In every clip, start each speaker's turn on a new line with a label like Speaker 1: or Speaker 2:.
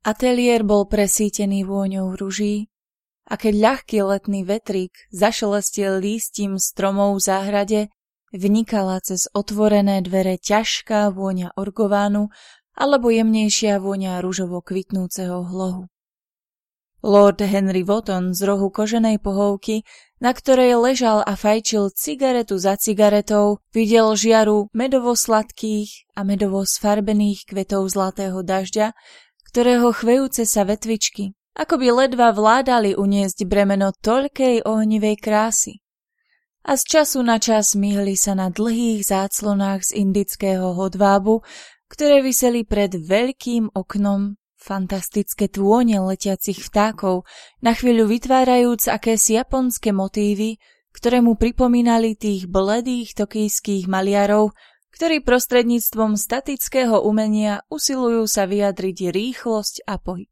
Speaker 1: Ateliér bol presýtený vôňou ruží a keď ľahký letný vetrík zašelestiel lístím stromov v záhrade, vnikala cez otvorené dvere ťažká vôňa orgovánu alebo jemnejšia vôňa ružovo kvitnúceho hlohu. Lord Henry Wotton z rohu koženej pohovky, na ktorej ležal a fajčil cigaretu za cigaretou, videl žiaru medovo-sladkých a medovo-sfarbených kvetov zlatého dažďa, ktorého chvejúce sa vetvičky akoby ledva vládali uniesť bremeno toľkej ohnivej krásy. A z času na čas myhli sa na dlhých záclonách z indického hodvábu, ktoré viseli pred veľkým oknom, fantastické tône letiacich vtákov, na chvíľu vytvárajúc akési japonské motívy, ktoré mu pripomínali tých bledých tokijských maliarov, ktorí prostredníctvom statického umenia usilujú sa vyjadriť rýchlosť a pohyb.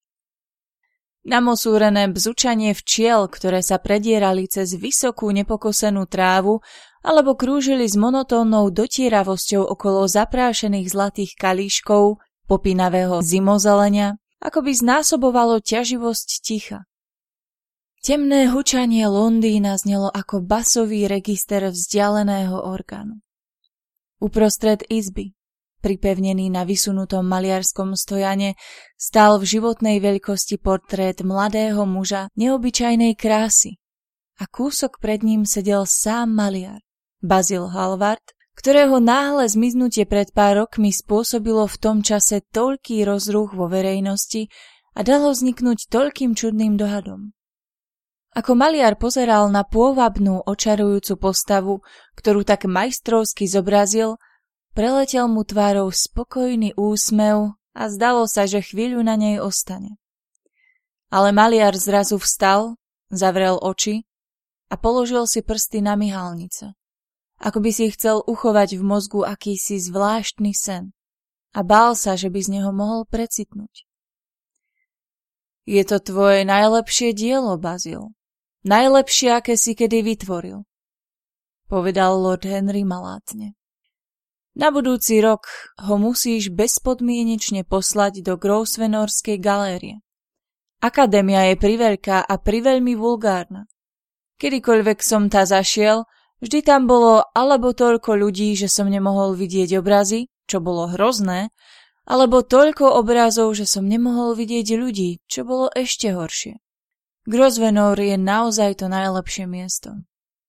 Speaker 1: Namosúrené bzučanie včiel, ktoré sa predierali cez vysokú nepokosenú trávu alebo krúžili s monotónnou dotieravosťou okolo zaprášených zlatých kalíškov popínavého zimozelenia, akoby znásobovalo ťaživosť ticha. Temné hučanie Londýna znelo ako basový register vzdialeného orgánu. Uprostred izby, pripevnený na vysunutom maliarskom stojane, stál v životnej veľkosti portrét mladého muža neobyčajnej krásy a kúsok pred ním sedel sám maliar, Basil Hallward, ktorého náhle zmiznutie pred pár rokmi spôsobilo v tom čase toľký rozruch vo verejnosti a dalo vzniknúť toľkým čudným dohadom. Ako maliar pozeral na pôvabnú, očarujúcu postavu, ktorú tak majstrovsky zobrazil, preletel mu tvárou spokojný úsmev a zdalo sa, že chvíľu na nej ostane. Ale maliar zrazu vstal, zavrel oči a položil si prsty na myhalnice, ako by si chcel uchovať v mozgu akýsi zvláštny sen a bál sa, že by z neho mohol precitnúť. Je to tvoje najlepšie dielo, Basil. Najlepšie, aké si kedy vytvoril, povedal Lord Henry malátne. Na budúci rok ho musíš bezpodmienečne poslať do Grosvenorskej galérie. Akadémia je priveľká a priveľmi vulgárna. Kedykoľvek som ta zašiel, vždy tam bolo alebo toľko ľudí, že som nemohol vidieť obrazy, čo bolo hrozné, alebo toľko obrazov, že som nemohol vidieť ľudí, čo bolo ešte horšie. Grosvenor je naozaj to najlepšie miesto.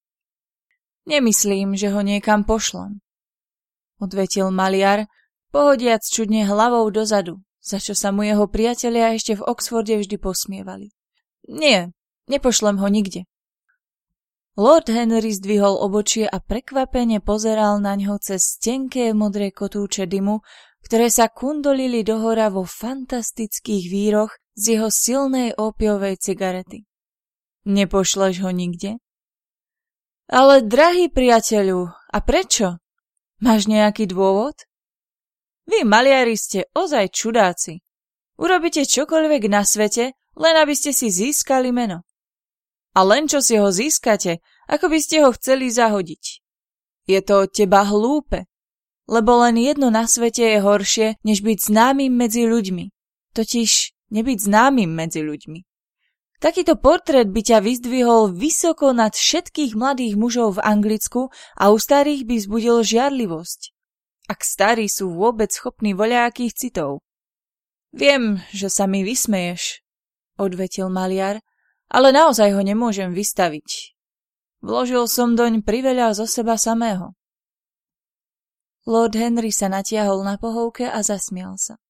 Speaker 1: Nemyslím, že ho niekam pošlem, odvetil maliar, pohodiac čudne hlavou dozadu, za čo sa mu jeho priatelia ešte v Oxforde vždy posmievali. Nie, nepošlem ho nikde. Lord Henry zdvihol obočie a prekvapene pozeral na ňo cez tenké modré kotúče dymu, ktoré sa kundolili dohora vo fantastických víroch z jeho silnej ópiovej cigarety. Nepošleš ho nikde? Ale, drahý priateľu, a prečo? Máš nejaký dôvod? Vy, maliari, ste ozaj čudáci. Urobíte čokoľvek na svete, len aby ste si získali meno. A len čo si ho získate, ako by ste ho chceli zahodiť. Je to od teba hlúpe, lebo len jedno na svete je horšie, než byť známym medzi ľuďmi. Totiž nebyť známym medzi ľuďmi. Takýto portrét by ťa vyzdvihol vysoko nad všetkých mladých mužov v Anglicku a u starých by vzbudil žiarlivosť. Ak starí sú vôbec schopní voľakých citov. Viem, že sa mi vysmeješ, odvetil maliar, ale naozaj ho nemôžem vystaviť. Vložil som doň priveľa zo seba samého. Lord Henry sa natiahol na pohovke a zasmial sa.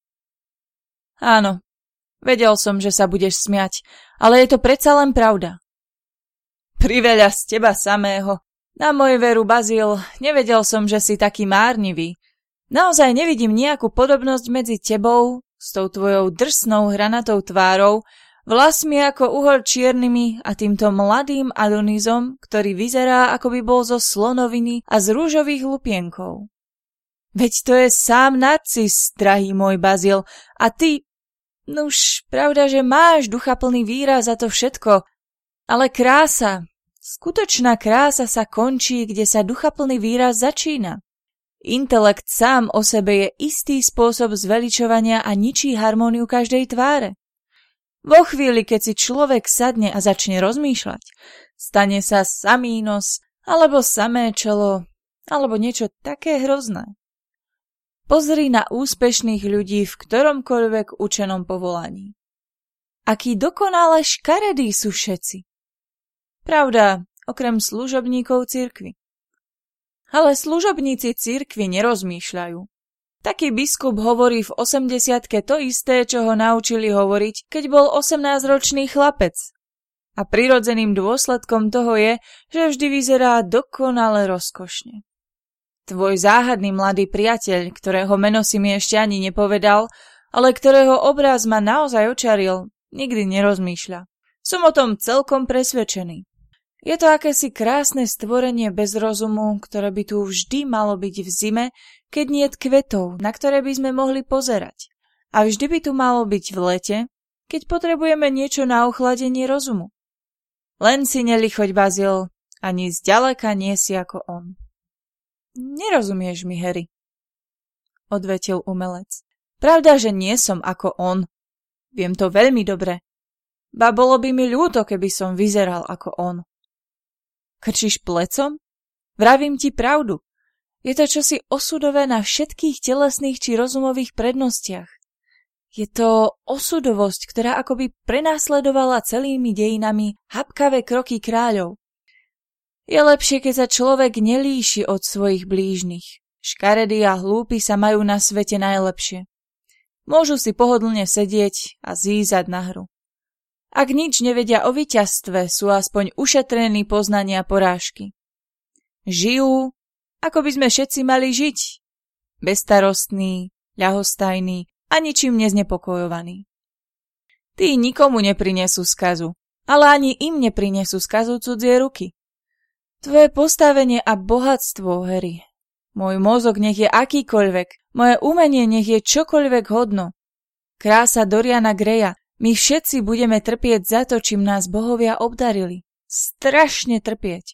Speaker 1: Áno, vedel som, že sa budeš smiať, ale je to predsa len pravda. Priveľa z teba samého. Na môj veru, Bazil, nevedel som, že si taký márnivý. Naozaj nevidím nejakú podobnosť medzi tebou, s tou tvojou drsnou hranatou tvárou, vlasmi ako uhor čiernymi a týmto mladým Adonizom, ktorý vyzerá, ako by bol zo slonoviny a z rúžových lupienkov. Veď to je sám Narcis, drahý môj Bazil, a ty... Nuž, pravda, že máš duchaplný výraz za to všetko, ale krása, skutočná krása sa končí, kde sa duchaplný výraz začína. Intelekt sám o sebe je istý spôsob zveličovania a ničí harmóniu každej tváre. Vo chvíli, keď si človek sadne a začne rozmýšľať, stane sa samý nos, alebo samé čelo, alebo niečo také hrozné. Pozri na úspešných ľudí v ktoromkoľvek učenom povolaní. Akí dokonale škaredí sú všetci. Pravda, okrem služobníkov cirkvi. Ale služobníci cirkvi nerozmýšľajú. Taký biskup hovorí v 80-ke to isté, čo ho naučili hovoriť, keď bol 18-ročný chlapec. A prirodzeným dôsledkom toho je, že vždy vyzerá dokonale rozkošne. Tvoj záhadný mladý priateľ, ktorého meno si mi ešte ani nepovedal, ale ktorého obraz ma naozaj očaril, nikdy nerozmýšľa. Som o tom celkom presvedčený. Je to akési krásne stvorenie bez rozumu, ktoré by tu vždy malo byť v zime, keď niet kvetov, na ktoré by sme mohli pozerať. A vždy by tu malo byť v lete, keď potrebujeme niečo na ochladenie rozumu. Len si nelichoď, Bazil, ani zďaleka nie si ako on. Nerozumieš mi, Harry, odvetil umelec. Pravda, že nie som ako on. Viem to veľmi dobre. Ba bolo by mi ľúto, keby som vyzeral ako on. Krčíš plecom? Vravím ti pravdu. Je to čosi osudové na všetkých telesných či rozumových prednostiach. Je to osudovosť, ktorá akoby prenásledovala celými dejinami hapkavé kroky kráľov. Je lepšie, keď sa človek nelíši od svojich blížnych. Škaredí a hlúpi sa majú na svete najlepšie. Môžu si pohodlne sedieť a zízať na hru. Ak nič nevedia o víťazstve, sú aspoň ušetrení poznania porážky. Žijú, ako by sme všetci mali žiť. Bezstarostní, ľahostajní a ničím neznepokojovaní. Tí nikomu neprinesú skazu, ale ani im neprinesú skazu cudzie ruky. Tvoje postavenie a bohatstvo, Harry. Môj mozog nech je akýkoľvek, moje umenie nech je čokoľvek hodno. Krása Doriana Greya, my všetci budeme trpieť za to, čím nás bohovia obdarili. Strašne trpieť.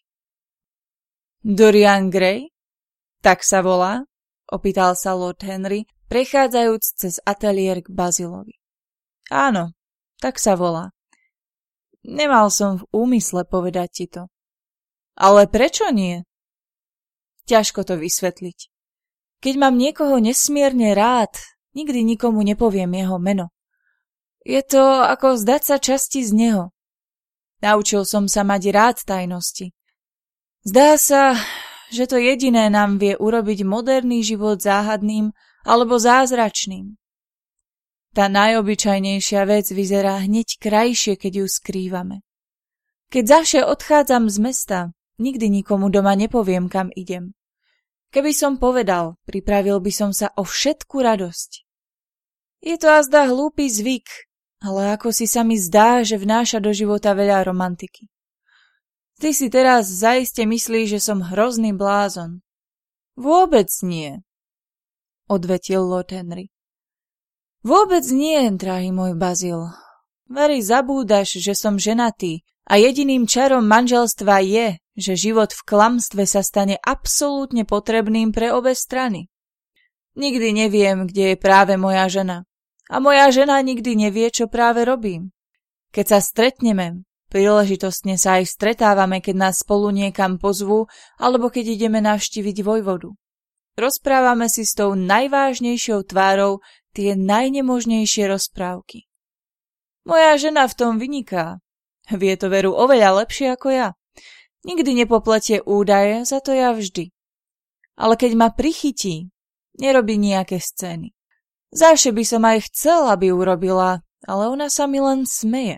Speaker 1: Dorian Gray? Tak sa volá? Opýtal sa Lord Henry, prechádzajúc cez ateliér k Bazilovi. Áno, tak sa volá. Nemal som v úmysle povedať ti to. Ale prečo nie? Ťažko to vysvetliť. Keď mám niekoho nesmierne rád, nikdy nikomu nepoviem jeho meno. Je to ako vzdať sa časti z neho. Naučil som sa mať rád tajnosti. Zdá sa, že to jediné nám vie urobiť moderný život záhadným alebo zázračným. Tá najobyčajnejšia vec vyzerá hneď krajšie, keď ju skrývame. Keď zavše odchádzam z mesta, nikdy nikomu doma nepoviem, kam idem. Keby som povedal, pripravil by som sa o všetku radosť. Je to azda hlúpy zvyk, ale ako si sa mi zdá, že vnáša do života veľa romantiky. Ty si teraz zaiste myslíš, že som hrozný blázon. Vôbec nie, odvetil Lord Henry. Vôbec nie, drahý môj Bazil. Veri, zabúdaš, že som ženatý a jediným čarom manželstva je, že život v klamstve sa stane absolútne potrebným pre obe strany. Nikdy neviem, kde je práve moja žena. A moja žena nikdy nevie, čo práve robím. Keď sa stretneme, príležitostne sa aj stretávame, keď nás spolu niekam pozvú, alebo keď ideme navštíviť vojvodu. Rozprávame si s tou najvážnejšou tvárou tie najnemožnejšie rozprávky. Moja žena v tom vyniká. Vie to veru oveľa lepšie ako ja. Nikdy nepopletie údaje, za to ja vždy. Ale keď ma prichytí, nerobí nejaké scény. Zavše by som aj chcel, aby urobila, ale ona sa mi len smeje.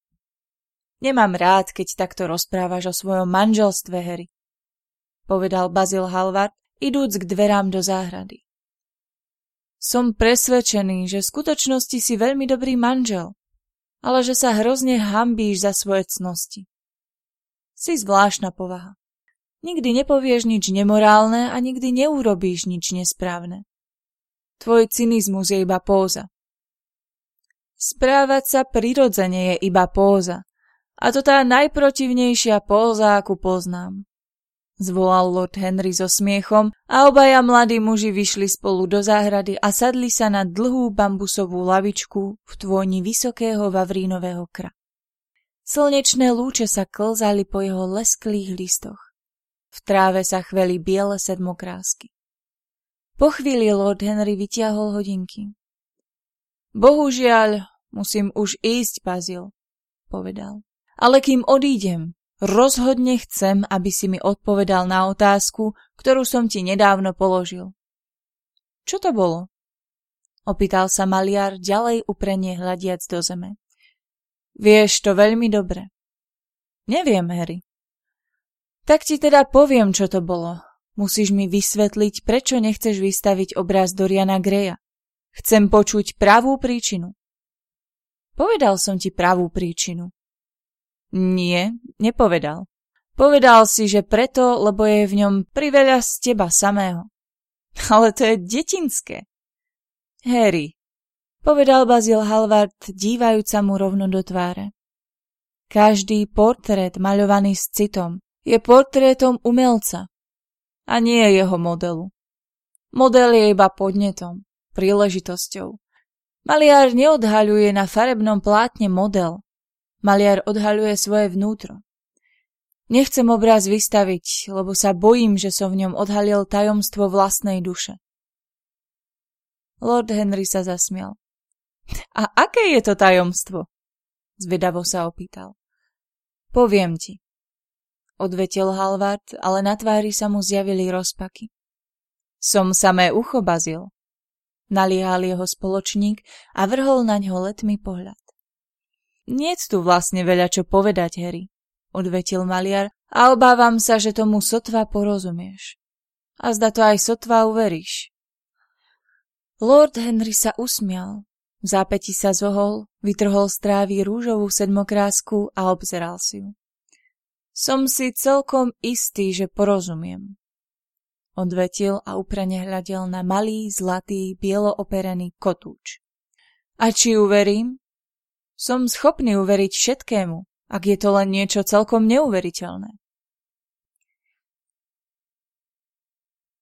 Speaker 1: Nemám rád, keď takto rozprávaš o svojom manželstve, Harry, povedal Bazil Hallward, idúc k dverám do záhrady. Som presvedčený, že v skutočnosti si veľmi dobrý manžel, ale že sa hrozne hanbíš za svoje cnosti. Si zvláštna povaha. Nikdy nepovieš nič nemorálne a nikdy neurobíš nič nesprávne. Tvoj cynizmus je iba póza. Správať sa prirodzene je iba póza, a to tá najprotivnejšia póza, akú poznám. zvolal Lord Henry so smiechom a obaja mladí muži vyšli spolu do záhrady a sadli sa na dlhú bambusovú lavičku v tvoni vysokého vavrínového kra. Slnečné lúče sa klzali po jeho lesklých listoch. V tráve sa chveli biele sedmokrásky. Po chvíli Lord Henry vytiahol hodinky. Bohužiaľ, musím už ísť, Basil, povedal. Ale kým odídem, rozhodne chcem, aby si mi odpovedal na otázku, ktorú som ti nedávno položil. Čo to bolo? Opýtal sa maliar, ďalej uprenie hľadiac do zeme. Vieš to veľmi dobre. Neviem, Harry. Tak ti teda poviem, čo to bolo. Musíš mi vysvetliť, prečo nechceš vystaviť obraz Doriana Greya. Chcem počuť pravú príčinu. Povedal som ti pravú príčinu. Nie, nepovedal. Povedal si, že preto, lebo je v ňom priveľa z teba samého. Ale to je detinské. Harry, povedal Basil Hallward, dívajúca mu rovno do tváre. Každý portrét maľovaný s citom je portrétom umelca a nie jeho modelu. Model je iba podnetom, príležitosťou. Maliar neodhaľuje na farebnom plátne model. Maliar odhaľuje svoje vnútro. Nechcem obraz vystaviť, lebo sa bojím, že som v ňom odhalil tajomstvo vlastnej duše. Lord Henry sa zasmial. A aké je to tajomstvo? Zvedavo sa opýtal. Poviem ti, odvetil Hallward, ale na tvári sa mu zjavili rozpaky. Som samé ucho, Basil, naliehal jeho spoločník a vrhol na ňo letmý pohľad. Niet tu vlastne veľa čo povedať, Harry, odvetil maliar, a obávam sa, že tomu sotva porozumieš. A zda to aj sotva uveríš. Lord Henry sa usmial, v zápäti sa zohol, vytrhol z trávy rúžovú sedmokrásku a obzeral si ju. Som si celkom istý, že porozumiem, odvetil a uprene hľadel na malý, zlatý, bielo operený kotúč. A či uverím? Som schopný uveriť všetkému, ak je to len niečo celkom neuveriteľné.